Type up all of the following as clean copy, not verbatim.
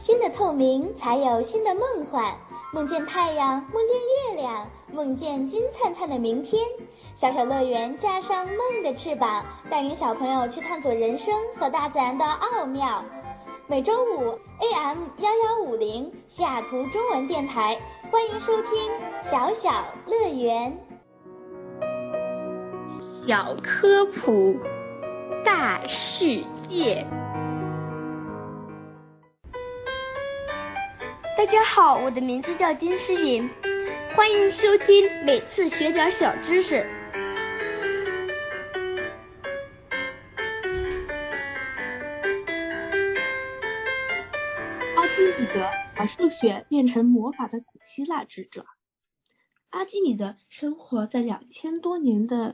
新的透明才有新的梦幻，梦见太阳，梦见月亮，梦见金灿灿的明天。小小乐园加上梦的翅膀，带领小朋友去探索人生和大自然的奥妙。每周五 AM1150西雅图中文电台，欢迎收听小小乐园。 小科普大世界。 大家好，我的名字叫金诗颖，欢迎收听每次学点小知识。 阿基米德把数学变成魔法的古希腊智者。阿基米德生活在2000多年的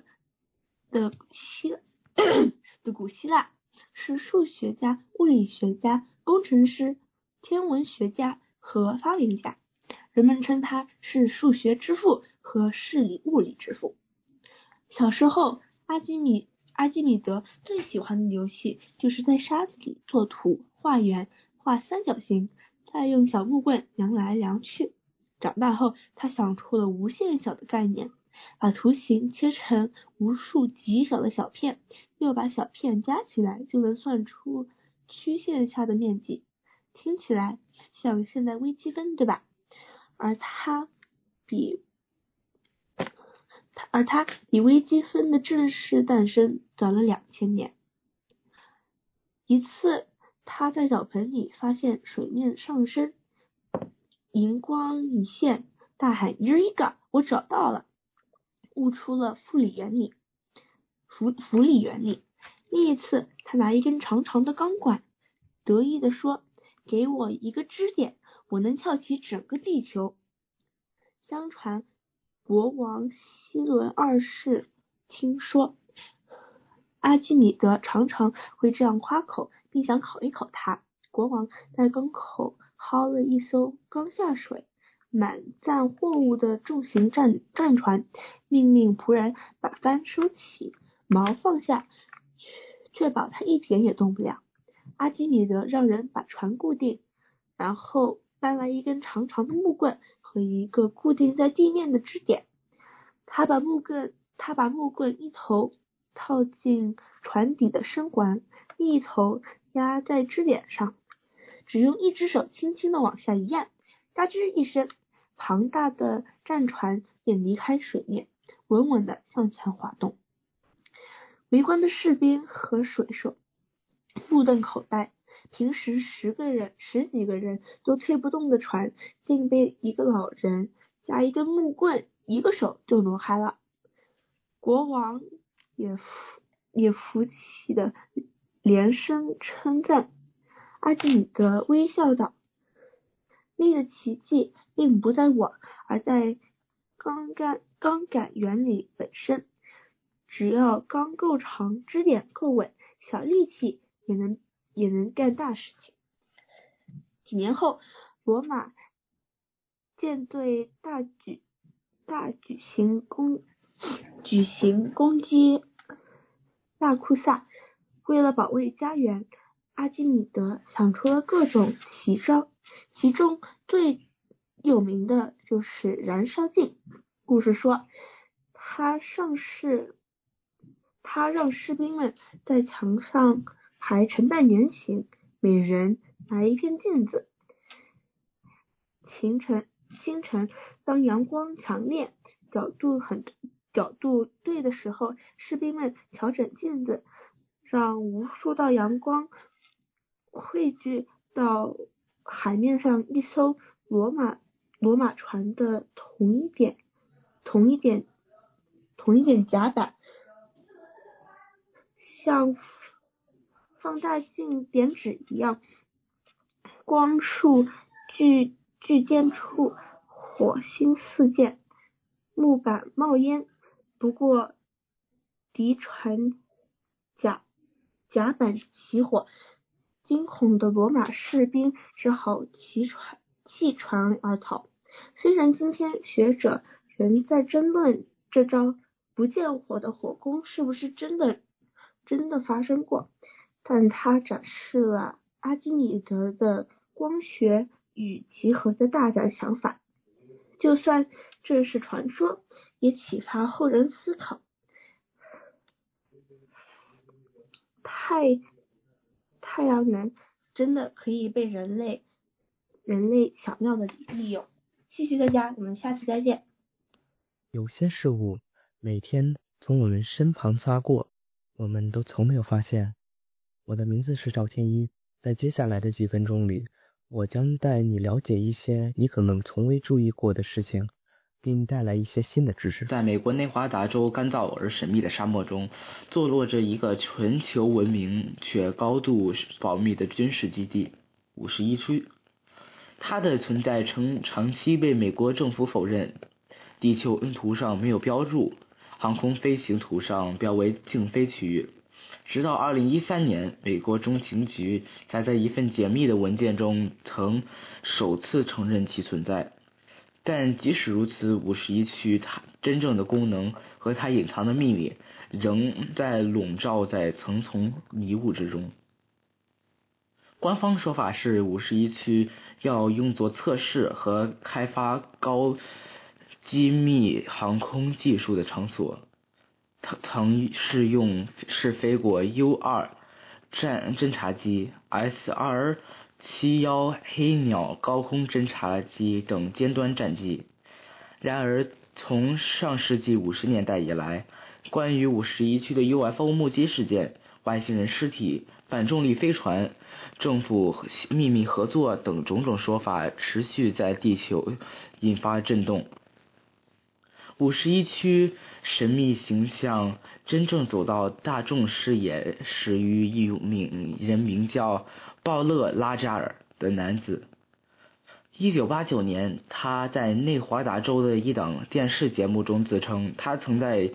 古希腊，是数学家、物理学家、工程师、天文学家和发明家，人们称他是数学之父和物理之父。小时候，阿基米德最喜欢的游戏就是在沙子里做图、画圆、画三角形，再用小木棍量来量去。长大后，他想出了无限小的概念，把图形切成无数极小的小片，又把小片加起来就能算出曲线下的面积。听起来像现在微积分，对吧？而它比微积分的正式诞生早了2000年。一次，他在澡盆里发现水面上升，银光一现，大喊一个，我找到了，悟出了浮力原理。另一次，他拿一根长长的钢管，得意地说，给我一个支点，我能翘起整个地球。相传国王希伦2世听说阿基米德常常会这样夸口，并想考一考他。国王在港口薅了一艘刚下水满载货物的重型战船，命令仆人把帆收起，锚放下，确保他一点也动不了。阿基米德让人把船固定，然后搬来一根长长的木棍和一个固定在地面的支点。他把木棍一头套进船底的深环，另一头压在支点上，只用一只手轻轻地往下一按，嘎吱一声，庞大的战船便离开水面，稳稳地向前滑动。围观的士兵和水手目瞪口呆，平时十几个人都推不动的船，竟被一个老人加一根木棍，一个手就挪开了。国王也服气的连声称赞。阿基米德微笑道，力的奇迹并不在我，而在钢杆原理本身。只要钢够长，支点够稳，小力气也能干大事情。几年后，罗马舰队举行攻击拉库萨。为了保卫家园，阿基米德想出了各种奇招，其中最有名的就是燃烧镜。故事说，他让士兵们在墙上排成半圆形，每人拿一片镜子。清晨，当阳光强烈，角度对的时候，士兵们调整镜子，让无数道阳光汇聚到海面上一艘罗马船的同一点甲板，像放大镜点纸一样，光束聚尖处火星四溅，木板冒烟。不过敌船甲板起火，惊恐的罗马士兵只好弃船而逃。虽然今天学者仍在争论这招不见火的火攻是不是真的发生过，但它展示了阿基米德的光学与其核的大胆想法。就算这是传说，也启发后人思考。太阳能真的可以被人类巧妙的利用。谢谢大家，我们下次再见。 有些事物每天从我们身旁擦过，我们都从没有发现。我的名字是赵天一，在接下来的几分钟里，我将带你了解一些你可能从未注意过的事情，给你带来一些新的知识。 在美国内华达州干燥而神秘的沙漠中，坐落着一个全球闻名却高度保密的军事基地51区。它的存在长期被美国政府否认，地球图上没有标注，航空飞行图上标为禁飞区域。直到2013年，美国中情局才在一份解密的文件中曾首次承认其存在。但即使如此，51区它真正的功能和它隐藏的秘密仍在笼罩在层层迷雾之中。官方说法是51区要用作测试和开发高机密航空技术的场所，曾试飞过 U-2 侦察机、S-271 黑鸟高空侦察机等尖端战机。然而，从上世纪50年代以来，关于51区的 UFO 目击事件、外星人尸体、反重力飞船、政府秘密合作等种种说法持续在地球引发震动。51区神秘形象真正走到大众视野，始于一人名叫鲍勒·拉扎尔的男子。1989年，他在内华达州的一档电视节目中自称，他曾在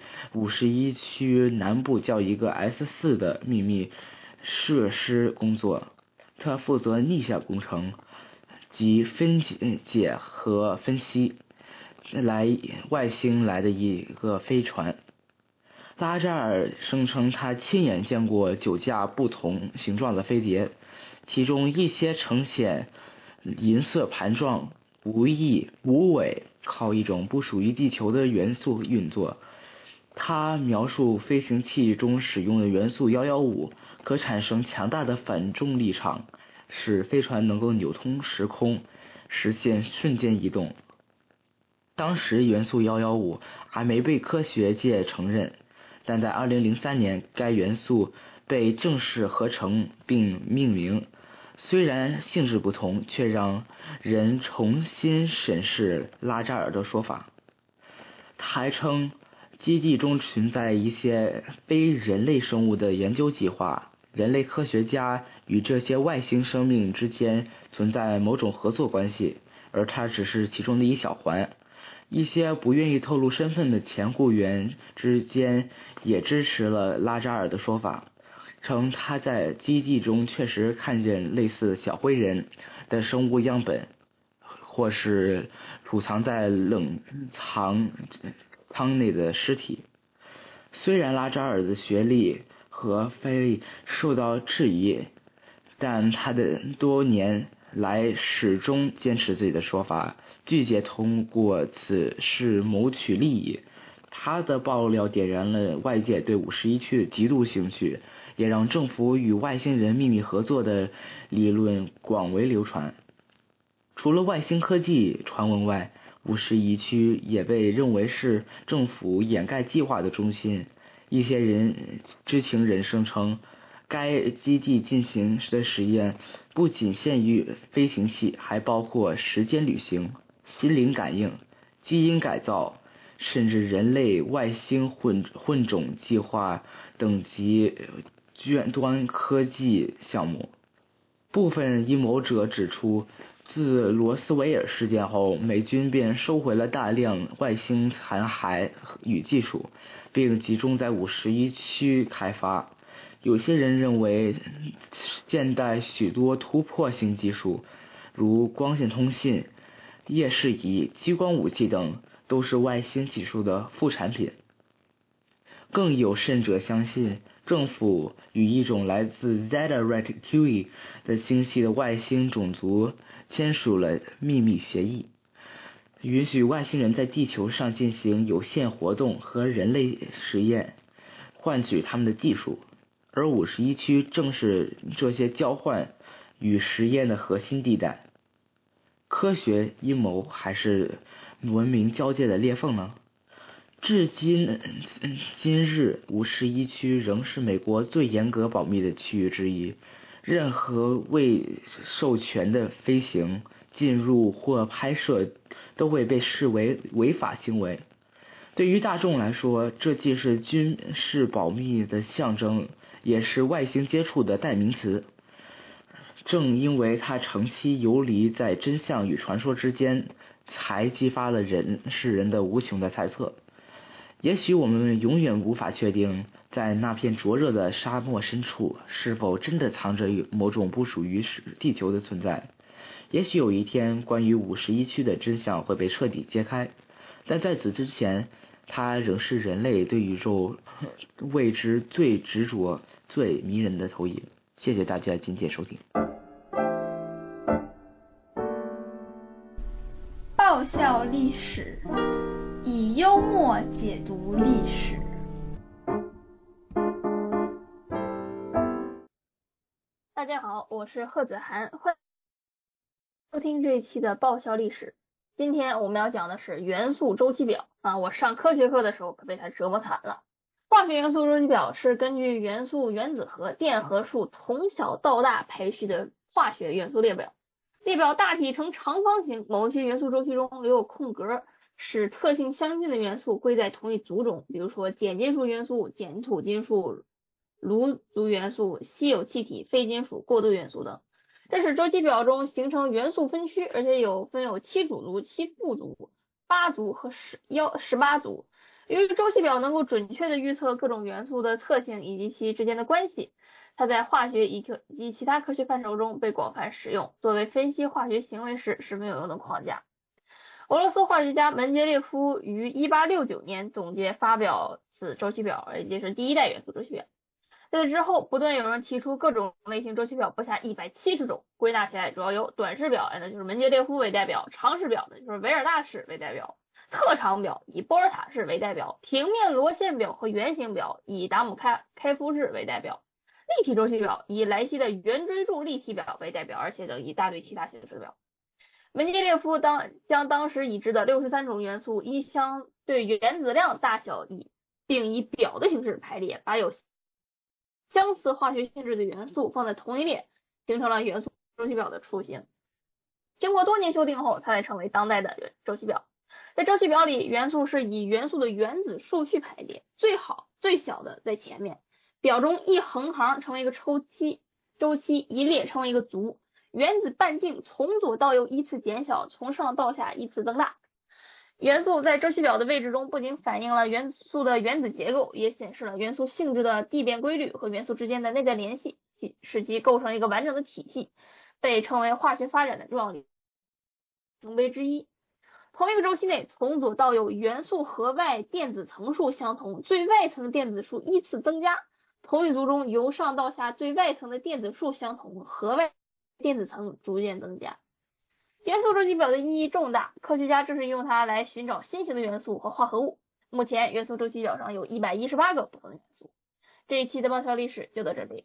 51区南部叫一个 S4 的秘密设施工作，他负责逆向工程及分解和分析外星来的一个飞船。拉扎尔声称他亲眼见过9架不同形状的飞碟，其中一些呈现银色盘状，无尾，靠一种不属于地球的元素运作。他描述飞行器中使用的元素115可产生强大的反重力场，使飞船能够扭通时空，实现瞬间移动。当时元素115还没被科学界承认，但在2003年该元素被正式合成并命名，虽然性质不同，却让人重新审视拉扎尔的说法。他还称基地中存在一些非人类生物的研究计划，人类科学家与这些外星生命之间存在某种合作关系，而他只是其中的一小环。一些不愿意透露身份的前雇员之间也支持了拉扎尔的说法，称他在基地中确实看见类似小灰人的生物样本，或是储藏在冷藏舱内的尸体。虽然拉扎尔的学历和飞历受到质疑，但他的多年来始终坚持自己的说法，拒绝通过此事谋取利益。他的爆料点燃了外界对51区的极度兴趣，也让政府与外星人秘密合作的理论广为流传。除了外星科技传闻外，51区也被认为是政府掩盖计划的中心。一些知情人声称，该基地进行的实验不仅限于飞行器，还包括时间旅行、心灵感应、基因改造，甚至人类外星混种计划等极端科技项目。部分阴谋者指出，自罗斯威尔事件后，美军便收回了大量外星残骸与技术，并集中在51区开发。有些人认为，现代许多突破性技术，如光线通信、夜视仪、激光武器等，都是外星技术的副产品。 更有甚者相信，政府与一种来自 Zeta Reticuli 的星系的外星种族签署了秘密协议，允许外星人在地球上进行有限活动和人类实验，换取他们的技术。而51区正是这些交换与实验的核心地带。科学阴谋还是文明交界的裂缝呢？至今日51区仍是美国最严格保密的区域之一，任何未授权的飞行、进入或拍摄都会被视为违法行为。对于大众来说，这既是军事保密的象征，也是外星接触的代名词。正因为它长期游离在真相与传说之间，才激发了世人的无穷的猜测。也许我们永远无法确定，在那片灼热的沙漠深处，是否真的藏着某种不属于地球的存在。也许有一天，关于51区的真相会被彻底揭开，但在此之前，它仍是人类对宇宙未知最执着、最迷人的投影。谢谢大家今天收听。 爆笑历史，以幽默解读历史。大家好，我是贺子涵，欢迎收听这一期的爆笑历史。今天我们要讲的是元素周期表啊，我上科学课的时候可被它折磨惨了。化学元素周期表是根据元素原子核、电荷数从小到大排序的化学元素列表。列表大体呈长方形，某些元素周期中留有空格，使特性相近的元素归在同一族中，比如说碱金属元素、碱土金属、卢族元素、稀有气体、非金属、过渡元素等。这使周期表中形成元素分区，而且分有7主族、7副族、8族和18族。由于周期表能够准确地预测各种元素的特性以及其之间的关系，它在化学以及其他科学范畴中被广泛使用，作为分析化学行为时十分有用的框架。俄罗斯化学家门捷列夫于1869年总结发表此周期表，也就是第一代元素周期表。在之后，不断有人提出各种类型周期表不下170种，归纳起来主要由短式表，那就是门捷列夫为代表；长式表呢，就是维尔纳式为代表；特长表以波尔塔式为代表；平面螺线表和圆形表以达姆开夫式为代表；立体周期表以莱西的圆锥柱立体表为代表，而且等一大堆其他形式的表。门捷列夫将当时已知的63种元素依相对原子量大小并以表的形式排列，把有相似化学性质的元素放在同一列，形成了元素周期表的雏形。经过多年修订后，它才成为当代的周期表。在周期表里，元素是以元素的原子数序排列，最小的在前面。表中一横行成为一个周期，一列成为一个族。原子半径从左到右依次减小，从上到下依次增大。元素在周期表的位置中不仅反映了元素的原子结构，也显示了元素性质的递变规律和元素之间的内在联系，使其构成一个完整的体系，被称为化学发展的重要里程碑之一。同一个周期内，从左到右元素核外电子层数相同，最外层的电子数依次增加。同一族中由上到下最外层的电子数相同，核外电子层逐渐增加。元素周期表的意义重大，科学家正是用它来寻找新型的元素和化合物。目前元素周期表上有118个不同的元素。这一期的爆笑历史就到这里。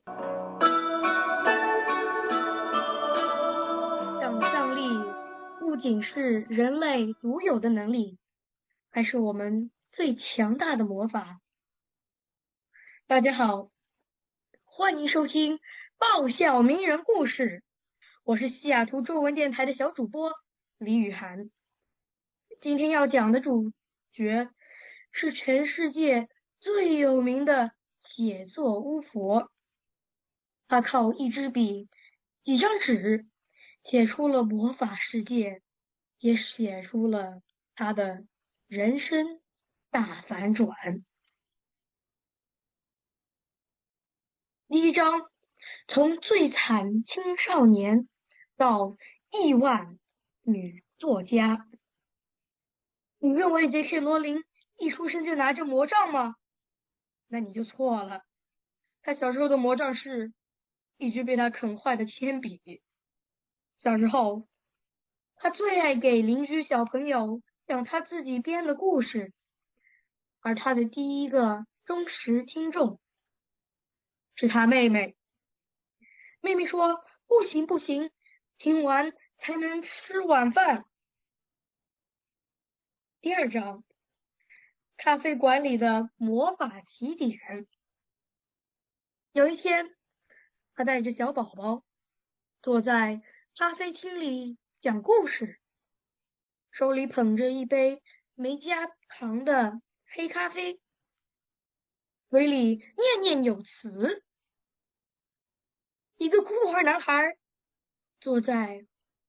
想象力不仅是人类独有的能力，还是我们最强大的魔法。大家好，欢迎收听爆笑名人故事，我是西雅图中文电台的小主播李雨涵。今天要讲的主角是全世界最有名的写作巫婆，他靠一支笔、几张纸写出了魔法世界，也写出了他的人生大反转。第一章，从最惨青少年到亿万女作家。你认为 J.K. 罗琳一出生就拿着魔杖吗？ 那你就错了。他小时候的魔杖是一支被他啃坏的铅笔。小时候，他最爱给邻居小朋友讲他自己编的故事，而他的第一个忠实听众是他妹妹。妹妹说：不行不行，听完才能吃晚饭。第二章，咖啡馆里的魔法起点。有一天，他带着小宝宝坐在咖啡厅里讲故事，手里捧着一杯没加糖的黑咖啡，嘴里念念有词。一个孤儿男孩坐在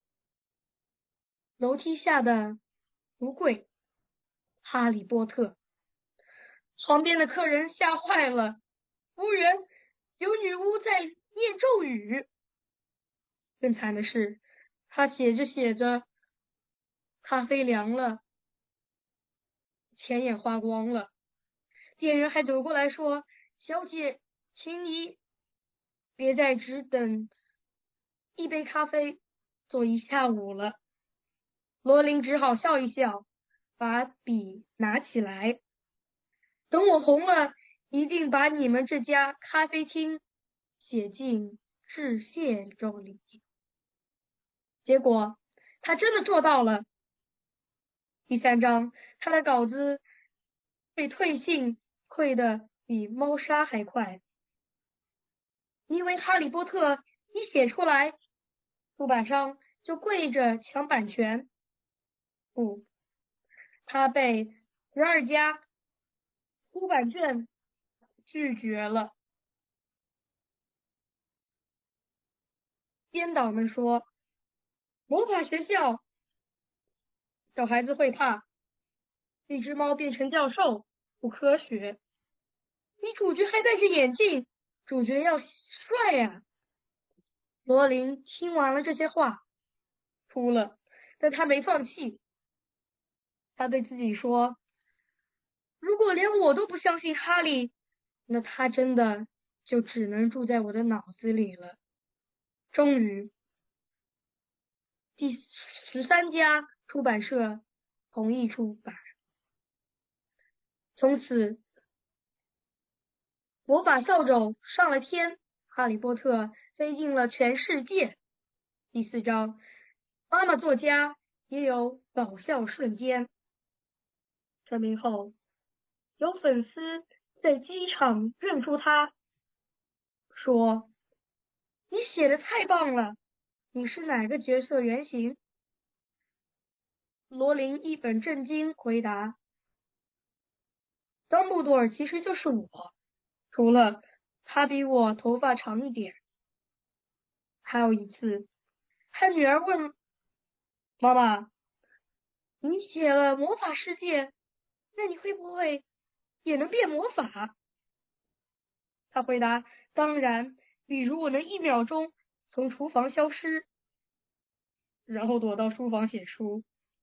楼梯下的橱柜，哈利波特。旁边的客人吓坏了，服务员，有女巫在念咒语。更惨的是，他写着写着，咖啡凉了，钱也花光了。店员还走过来说：小姐，请你别再只等一杯咖啡坐一下午了。罗琳只好笑一笑，把笔拿起来，等我红了，一定把你们这家咖啡厅写进致谢咒里。结果他真的做到了。第三章，他的稿子被退信退得比猫砂还快。因为哈利波特一写出来，出版商就跪着抢版权。不，他被12家出版社拒绝了。编导们说，魔法学校小孩子会怕，一只猫变成教授不科学。你主角还戴着眼镜，主角要帅呀。罗琳听完了这些话，哭了，但他没放弃。他对自己说，如果连我都不相信哈利，那他真的就只能住在我的脑子里了。终于，第13家出版社同意出版。从此，魔法扫帚上了天，哈利波特飞进了全世界。第4章，妈妈作家也有搞笑瞬间。成名后，有粉丝在机场认出他，说：你写的太棒了，你是哪个角色原型？罗琳一本正经回答：邓布多尔其实就是我，除了他比我头发长一点。还有一次，他女儿问妈妈：你写了魔法世界，那你会不会也能变魔法？他回答：当然，比如我能1秒钟从厨房消失，然后躲到书房写书。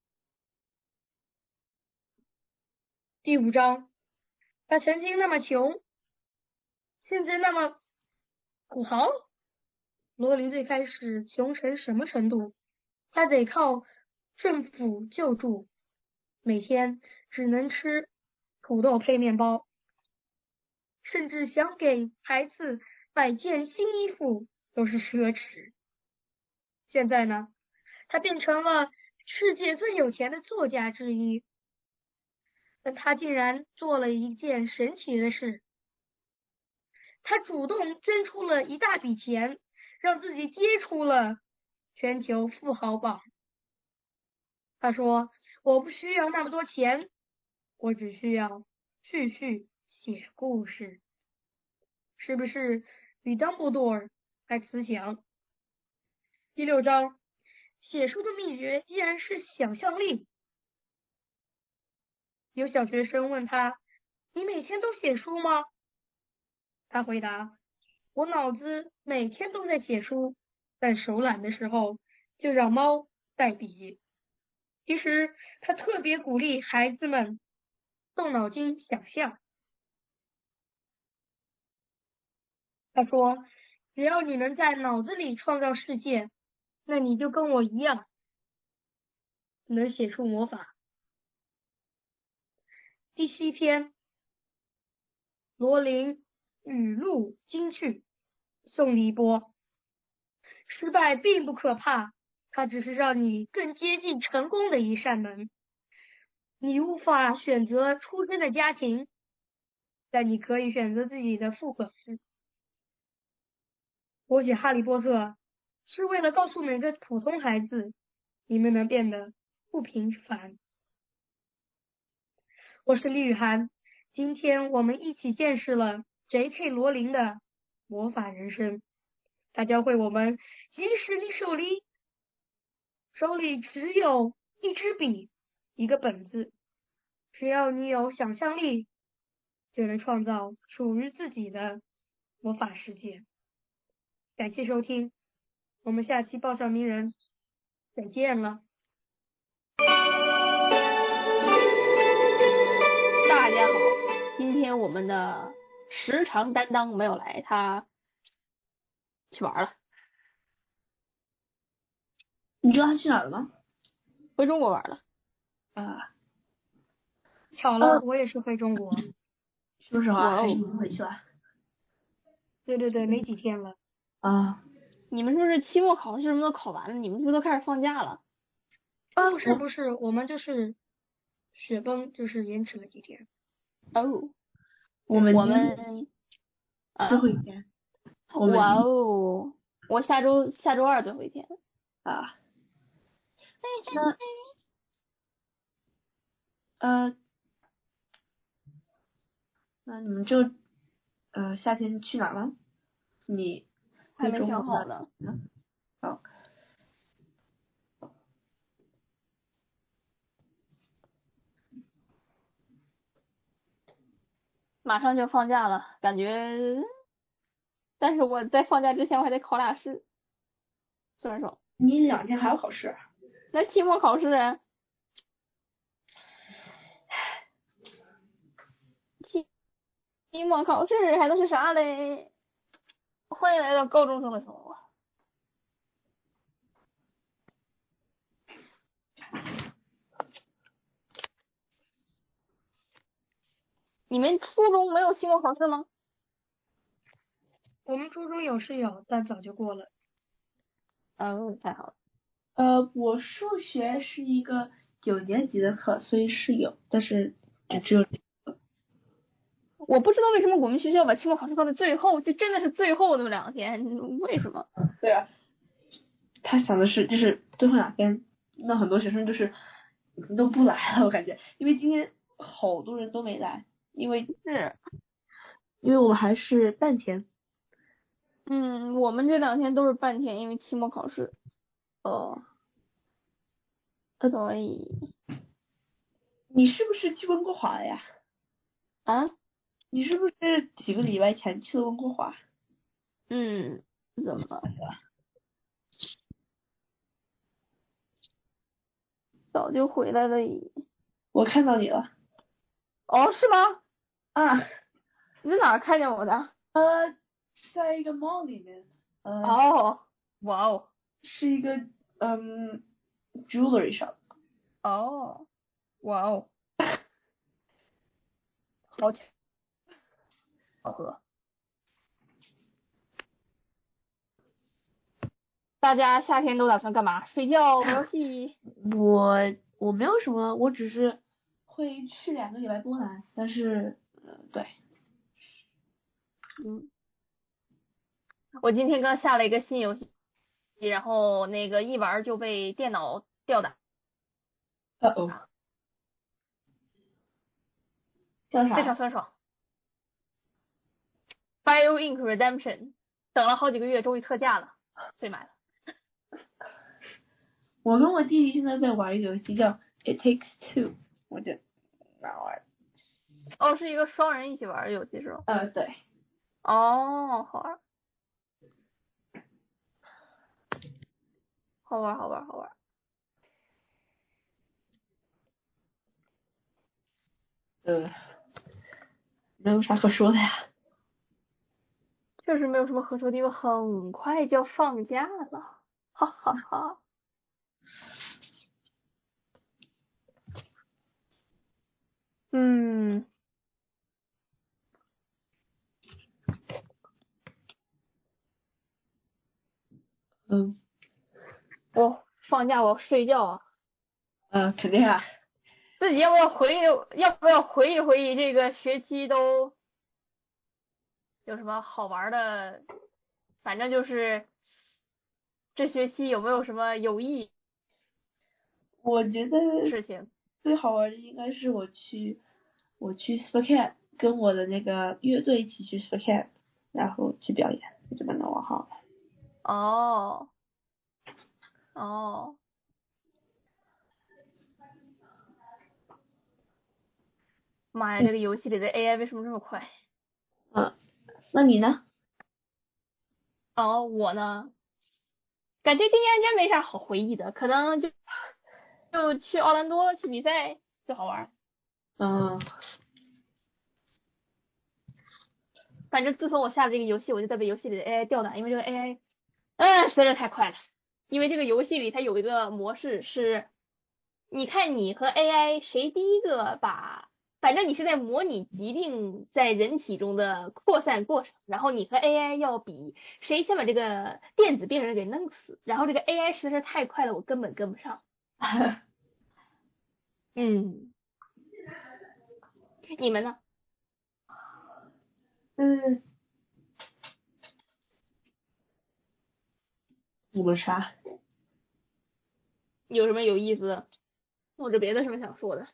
第5章，他曾经那么穷，现在那么土豪。罗琳最开始穷成什么程度？他得靠政府救助，每天只能吃土豆配面包，甚至想给孩子买件新衣服都是奢侈。现在呢，他变成了世界最有钱的作家之一。但他竟然做了一件神奇的事，他主动捐出了一大笔钱，让自己跌出了全球富豪榜。他说，我不需要那么多钱，我只需要继续写故事。是不是比邓布多尔还慈祥？第6章，写书的秘诀竟然是想象力。有小学生问他，你每天都写书吗？他回答，我脑子每天都在写书，但手懒的时候就让猫带笔。其实他特别鼓励孩子们动脑筋想象。 他说，只要你能在脑子里创造世界，那你就跟我一样，能写出魔法。第7篇，罗琳语录金句，宋黎波。失败并不可怕，它只是让你更接近成功的一扇门。你无法选择出生的家庭，但你可以选择自己的副本。我写哈利波特是为了告诉每个普通孩子，你们能变得不平凡。我是李雨涵，今天我们一起见识了 J.K. 罗琳的魔法人生。他教会我们，即使你手里只有一支笔、一个本子，只要你有想象力，就能创造属于自己的魔法世界。感谢收听，我们下期爆笑名人再见了。 大家好，今天我们的时长担当没有来，他去玩了。 你知道他去哪儿了吗？ 回中国玩了。 啊， 巧了，我也是回中国。 说实话， 哇哦还是已经回去了。 对，没几天了。 啊， 你们说是期末考试什么都考完了，你们是不是都开始放假了？ 不是，我们就是雪崩，就是延迟了几天。 哦， 我们我今天们最后一天。我们哇今哦，我下周二最后一天。 啊，那你们就夏天去哪儿吗？你还没回中国想好呢。 好， 马上就放假了，感觉，但是我在放假之前我还得考俩试，算爽。 你2天还要考试？ 那期末考试啊，期末考试还能是啥嘞？欢迎来到高中生的生活。你们初中没有期末考试吗？ 我们初中有是有，但早就过了。 太好了。 我数学是一个9年级的课，所以是有，但是只有我不知道为什么我们学校把期末考试放在最后，就真的是最后那么2天，为什么？ 对啊，他想的是就是最后2天，那很多学生就是都不来了，我感觉，因为今天好多人都没来，因为我们还是半天。 我们这2天都是半天，因为期末考试。所以你是不是去温哥华了呀？ 啊， 你是不是几个礼拜前去了温哥华？ 怎么了？早就回来了。 我看到你了。 哦，是吗？ 啊， 你在哪儿看见我的？ 在一个 mall 里面。 哦，哇哦， 是一个jewelry shop。 哦，哇哦，好巧合。大家夏天都打算干嘛？睡觉、玩游戏？ 我没有什么，我只是会去2个礼拜波兰，但是对。 我今天刚下了一个新游戏，然后那个一玩就被电脑吊打。 叫啥？ 非常酸爽。BioInk Redemption 等了好几个月，终于特价了，所以买了。 我跟我弟弟现在在玩一个游戏叫 It Takes Two， 我就蛮玩。 哦，是一个双人一起玩的游戏是吗？ 对。 哦，好玩。好玩，好玩，好玩。 没有啥可说的呀。 确实没有什么合适的地方，很快就要放假了，哈哈哈。嗯，我放假我要睡觉啊。 肯定啊。 自己要不要回忆回忆这个学期都有什么好玩的？反正就是这学期有没有什么有意义我觉得事情？ 最好玩的应该是我去 SuperCamp，跟我的那个乐队一起去 SuperCamp，然后去表演，我就把它玩好了。 哦哦，妈呀，这个游戏里的 AI 为什么这么快？ 那你呢？ 哦，我呢，感觉今年真没啥好回忆的，可能就去奥兰多去比赛最好玩。反正自从我下了这个游戏，我就在被游戏里的 AI 吊打，因为这个 AI，实在是太快了。因为这个游戏里它有一个模式是，你看你和 AI 谁第一个反正你是在模拟疾病在人体中的扩散过程，然后你和 AI 要比谁先把这个电子病人给弄死，然后这个 AI 实在是太快了，我根本跟不上。嗯，你们呢？ 我啥？ 有什么有意思的或者别的什么想说的？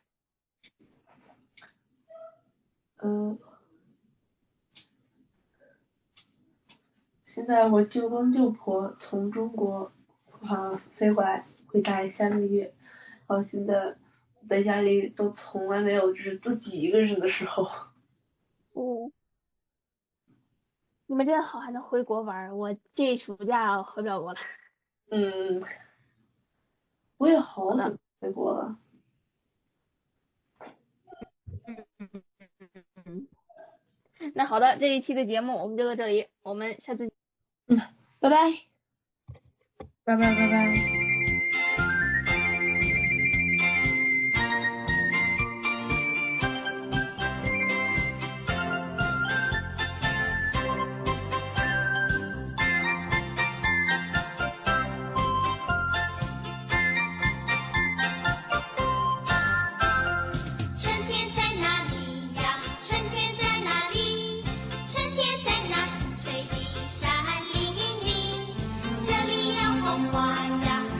现在我舅公舅婆从中国飞回来，会待3个月，然后现在在家里都从来没有就是自己一个人的时候。 哦，你们真好，还能回国玩，我这暑假回不了国了。 我也好久回国了。 那好的，这一期的节目我们就到这里，我们下次见。 拜拜。 拜拜拜拜。 春天在哪里呀？春天在哪里？春天在那青翠的山林里，这里有红花呀。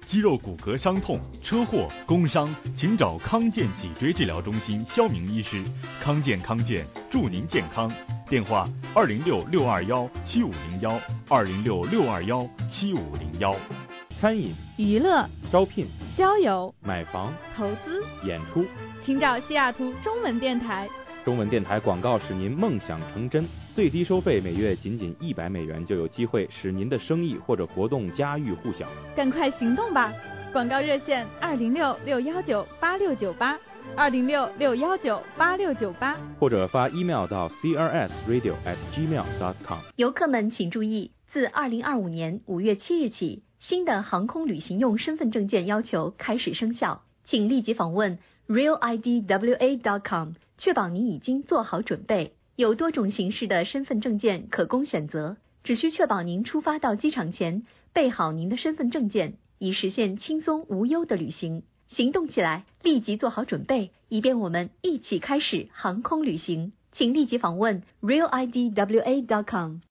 肌肉骨骼伤痛、车祸、工伤，请找康健脊椎治疗中心肖明医师。康健祝您健康。电话206-621-7501，206-621-7501。 餐饮、 娱乐、 招聘、 交友、 买房、 投资、 演出， 请找西雅图中文电台。 中文电台广告使您梦想成真，最低收费每月仅$100就有机会使您的生意或者活动家喻户晓。 赶快行动吧！广告热线206-619-8698，206-619-8698， 或者发 email 到 crsradio@gmail.com。 游客们请注意，自2025年5月7日起，新的航空旅行用身份证件要求开始生效，请立即访问 realidwa.com， 确保你已经做好准备。有多种形式的身份证件可供选择，只需确保您出发到机场前备好您的身份证件，以实现轻松无忧的旅行。行动起来，立即做好准备，以便我们一起开始航空旅行。请立即访问 realidwa.com。